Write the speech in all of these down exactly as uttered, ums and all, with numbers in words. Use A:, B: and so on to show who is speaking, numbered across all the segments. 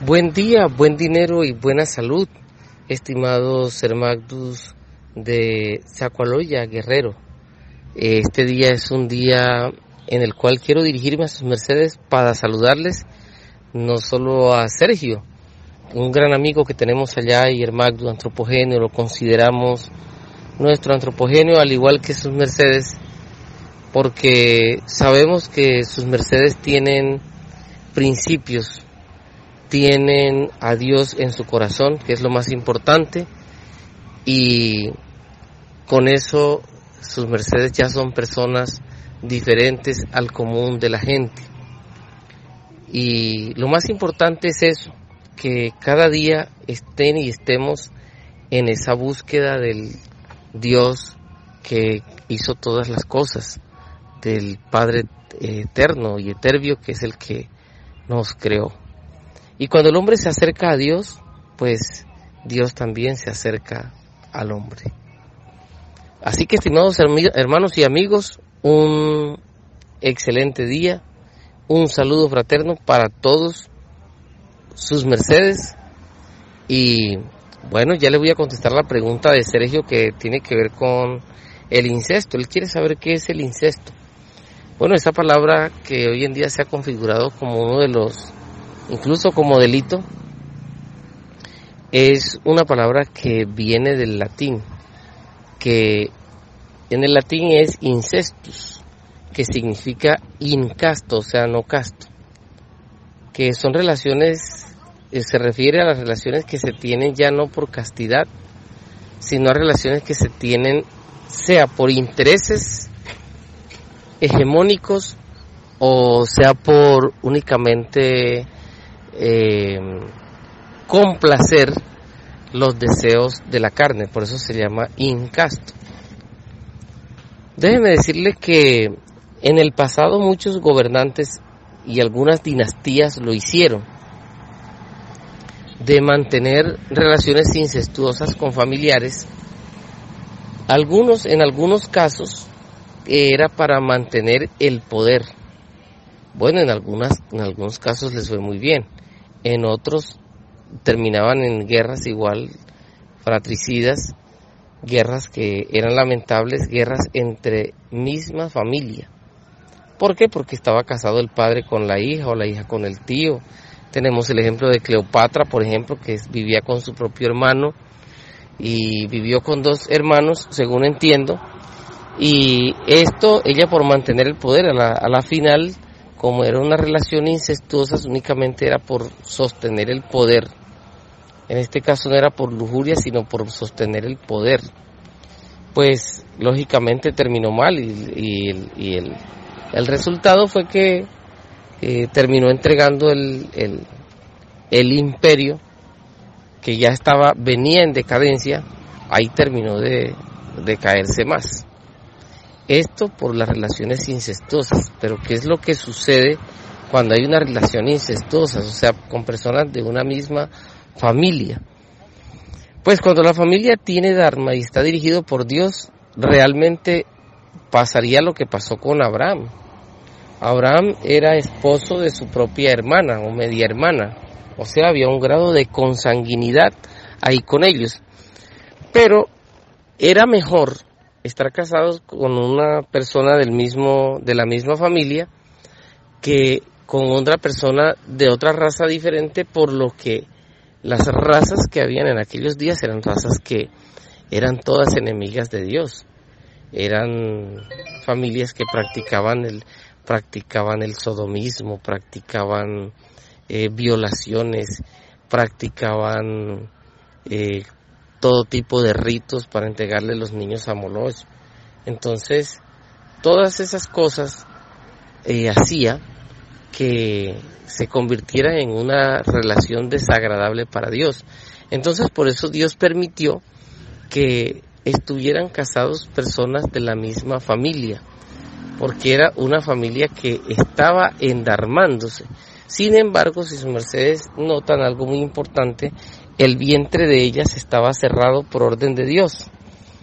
A: Buen día, buen dinero y buena salud, estimados hermanos de Zacualoya, Guerrero. Este día es un día en el cual quiero dirigirme a sus mercedes para saludarles, no solo a Sergio, un gran amigo que tenemos allá, y hermano antropogéneo, lo consideramos nuestro antropogéneo al igual que sus mercedes, porque sabemos que sus mercedes tienen principios, tienen a Dios en su corazón, que es lo más importante, y con eso sus mercedes ya son personas diferentes al común de la gente. Y lo más importante es eso, que cada día estén y estemos en esa búsqueda del Dios que hizo todas las cosas, del Padre eterno y eterno que es el que nos creó. Y cuando el hombre se acerca a Dios, pues Dios también se acerca al hombre. Así que, estimados hermanos y amigos, un excelente día, un saludo fraterno para todos sus mercedes. Y bueno, ya le voy a contestar la pregunta de Sergio, que tiene que ver con el incesto. Él quiere saber qué es el incesto. Bueno, esa palabra que hoy en día se ha configurado como uno de los, incluso como delito, es una palabra que viene del latín, que en el latín es incestus, que significa incasto, o sea, no casto, que son relaciones, se refiere a las relaciones que se tienen ya no por castidad, sino a relaciones que se tienen sea por intereses hegemónicos o sea por únicamente eh, complacer los deseos de la carne. Por eso se llama incasto. Déjeme decirle que en el pasado muchos gobernantes y algunas dinastías lo hicieron, de mantener relaciones incestuosas con familiares. Algunos, en algunos casos, era para mantener el poder. Bueno, en algunas, en algunos casos les fue muy bien. En otros terminaban en guerras igual fratricidas, guerras que eran lamentables, guerras entre misma familia. ¿Por qué? Porque estaba casado el padre con la hija o la hija con el tío. Tenemos el ejemplo de Cleopatra, por ejemplo, que vivía con su propio hermano y vivió con dos hermanos, según entiendo. Y esto, ella por mantener el poder, a la, a la final, como era una relación incestuosa, únicamente era por sostener el poder. En este caso no era por lujuria, sino por sostener el poder. Pues, lógicamente terminó mal y, y, y el, el resultado fue que eh, terminó entregando el, el, el imperio, que ya estaba, venía en decadencia, ahí terminó de, de caerse más. Esto por las relaciones incestuosas. Pero ¿qué es lo que sucede cuando hay una relación incestuosa? O sea, con personas de una misma familia. Pues cuando la familia tiene dharma y está dirigido por Dios, realmente pasaría lo que pasó con Abraham. Abraham era esposo de su propia hermana o media hermana. O sea, había un grado de consanguinidad ahí con ellos. Pero era mejor estar casados con una persona del mismo, de la misma familia, que con otra persona de otra raza diferente, por lo que las razas que habían en aquellos días eran razas que eran todas enemigas de Dios. Eran familias que practicaban el, practicaban el sodomismo, practicaban eh, violaciones, practicaban eh, todo tipo de ritos para entregarle los niños a Moloch. Entonces, todas esas cosas eh, hacía que se convirtiera en una relación desagradable para Dios. Entonces, por eso Dios permitió que estuvieran casados personas de la misma familia, porque era una familia que estaba endarmándose. Sin embargo, si sus mercedes notan algo muy importante, el vientre de ellas estaba cerrado por orden de Dios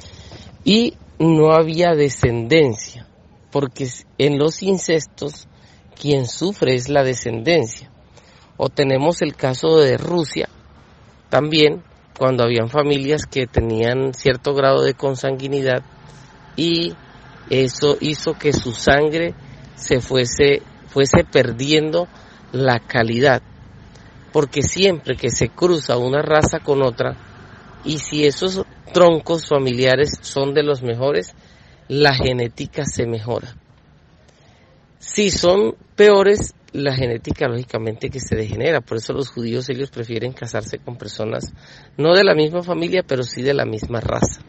A: y no había descendencia, porque en los incestos quien sufre es la descendencia. O tenemos el caso de Rusia, también, cuando habían familias que tenían cierto grado de consanguinidad y eso hizo que su sangre se fuese, fuese perdiendo la calidad, porque siempre que se cruza una raza con otra, y si esos troncos familiares son de los mejores, la genética se mejora. Si son peores, la genética lógicamente que se degenera. Por eso los judíos, ellos prefieren casarse con personas no de la misma familia, pero sí de la misma raza.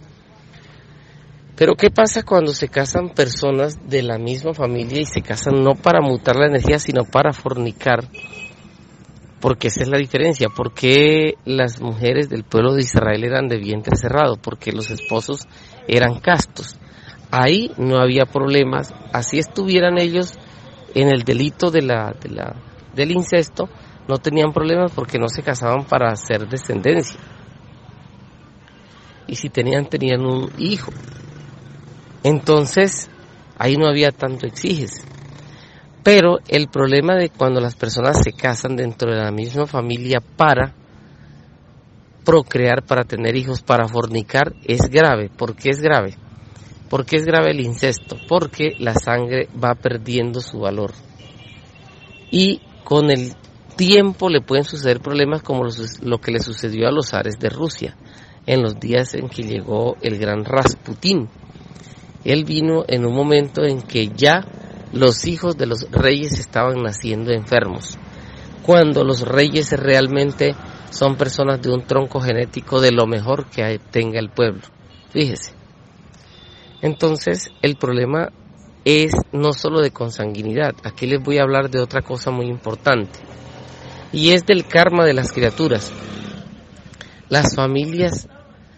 A: Pero ¿qué pasa cuando se casan personas de la misma familia y se casan no para mutar la energía, sino para fornicar? Porque esa es la diferencia. ¿Por qué las mujeres del pueblo de Israel eran de vientre cerrado? Porque los esposos eran castos. Ahí no había problemas. Así estuvieran ellos en el delito de la, de la, del incesto, no tenían problemas porque no se casaban para hacer descendencia. Y si tenían, tenían un hijo. Entonces, ahí no había tanto exiges. Pero el problema de cuando las personas se casan dentro de la misma familia para procrear, para tener hijos, para fornicar, es grave. ¿Por qué es grave? ¿Por qué es grave el incesto? Porque la sangre va perdiendo su valor. Y con el tiempo le pueden suceder problemas como lo que le sucedió a los zares de Rusia en los días en que llegó el gran Rasputín. Él vino en un momento en que ya los hijos de los reyes estaban naciendo enfermos. Cuando los reyes realmente son personas de un tronco genético de lo mejor que tenga el pueblo. Fíjese. Entonces, el problema es no solo de consanguinidad. Aquí les voy a hablar de otra cosa muy importante. Y es del karma de las criaturas. Las familias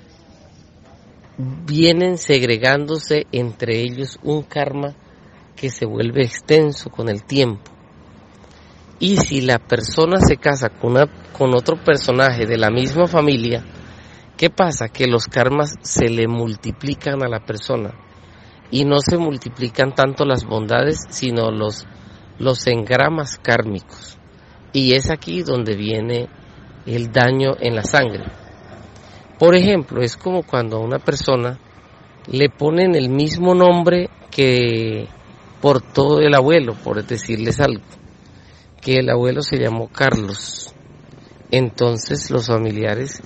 A: vienen segregándose entre ellos un karma que se vuelve extenso con el tiempo. Y si la persona se casa con, una, con otro personaje de la misma familia, ¿qué pasa? Que los karmas se le multiplican a la persona y no se multiplican tanto las bondades, sino los, los engramas kármicos. Y es aquí donde viene el daño en la sangre. Por ejemplo, es como cuando a una persona le ponen el mismo nombre que portó el abuelo, por decirles algo, que el abuelo se llamó Carlos. Entonces los familiares,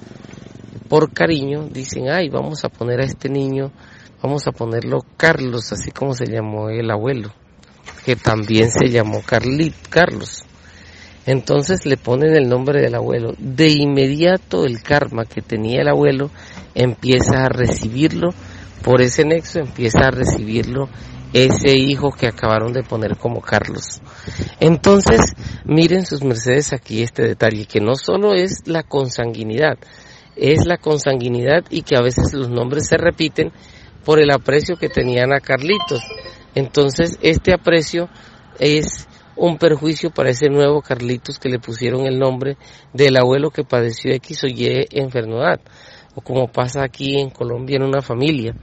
A: por cariño, dicen, ay, vamos a poner a este niño, vamos a ponerlo Carlos, así como se llamó el abuelo, que también se llamó Carlit, Carlos. Entonces le ponen el nombre del abuelo. De inmediato el karma que tenía el abuelo empieza a recibirlo, por ese nexo empieza a recibirlo ese hijo que acabaron de poner como Carlos. Entonces, miren sus mercedes aquí este detalle, que no solo es la consanguinidad, es la consanguinidad y que a veces los nombres se repiten por el aprecio que tenían a Carlitos. Entonces, este aprecio es un perjuicio para ese nuevo Carlitos que le pusieron el nombre del abuelo que padeció X o Y enfermedad. O como pasa aquí en Colombia en una familia,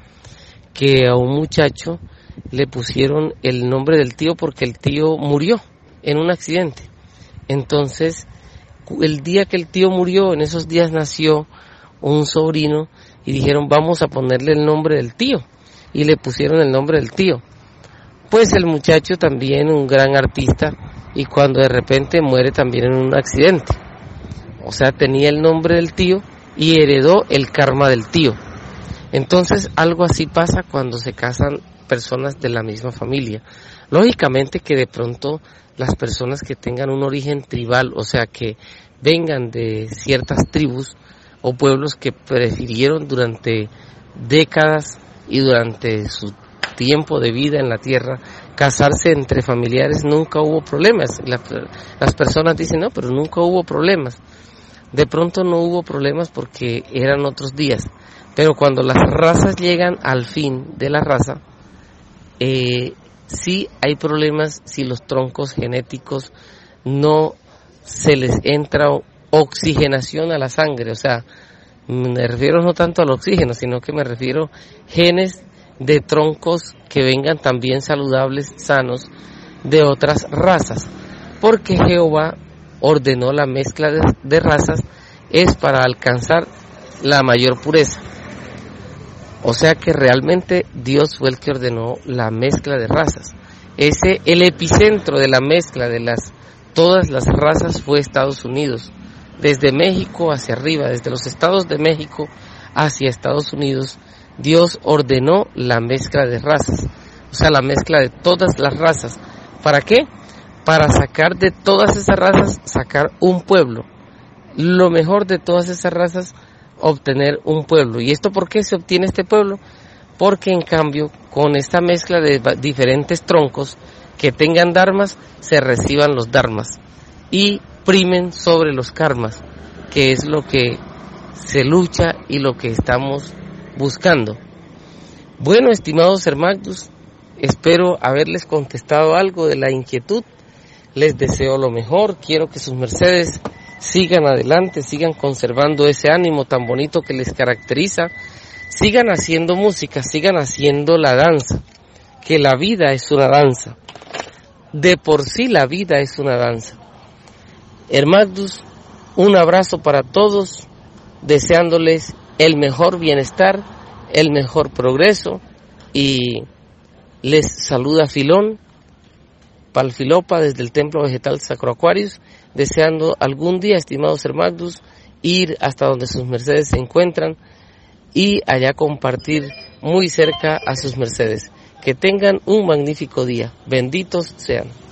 A: que a un muchacho le pusieron el nombre del tío porque el tío murió en un accidente. Entonces, el día que el tío murió, en esos días nació un sobrino y dijeron, vamos a ponerle el nombre del tío. Y le pusieron el nombre del tío. Pues el muchacho también, un gran artista, y cuando de repente muere también en un accidente. O sea, tenía el nombre del tío y heredó el karma del tío. Entonces, algo así pasa cuando se casan personas de la misma familia. Lógicamente que de pronto las personas que tengan un origen tribal, o sea, que vengan de ciertas tribus o pueblos que prefirieron durante décadas y durante su tiempo de vida en la tierra casarse entre familiares, nunca hubo problemas. La, las personas dicen, no, pero nunca hubo problemas. De pronto no hubo problemas porque eran otros días. Pero cuando las razas llegan al fin de la raza, eh, sí hay problemas si los troncos genéticos no se les entra oxigenación a la sangre. O sea, me refiero no tanto al oxígeno, sino que me refiero genes de troncos que vengan también saludables, sanos, de otras razas. Porque Jehová ordenó la mezcla de, de razas es para alcanzar la mayor pureza. O sea que realmente Dios fue el que ordenó la mezcla de razas. Ese, el epicentro de la mezcla de las todas las razas fue Estados Unidos. Desde México hacia arriba, desde los estados de México hacia Estados Unidos, Dios ordenó la mezcla de razas. O sea, la mezcla de todas las razas. ¿Para qué? Para sacar de todas esas razas, sacar un pueblo. Lo mejor de todas esas razas, obtener un pueblo. ¿Y esto por qué se obtiene este pueblo? Porque en cambio, con esta mezcla de diferentes troncos que tengan dharmas, se reciban los dharmas y primen sobre los karmas, que es lo que se lucha y lo que estamos buscando. Bueno, estimados hermanos, espero haberles contestado algo de la inquietud. Les deseo lo mejor, quiero que sus mercedes sigan adelante, sigan conservando ese ánimo tan bonito que les caracteriza, sigan haciendo música, sigan haciendo la danza, que la vida es una danza, de por sí la vida es una danza. Hermanos, un abrazo para todos, deseándoles el mejor bienestar, el mejor progreso, y les saluda Filón Palfilopa desde el Templo Vegetal Sacro Aquarius, deseando algún día, estimados hermanos, ir hasta donde sus mercedes se encuentran y allá compartir muy cerca a sus mercedes. Que tengan un magnífico día. Benditos sean.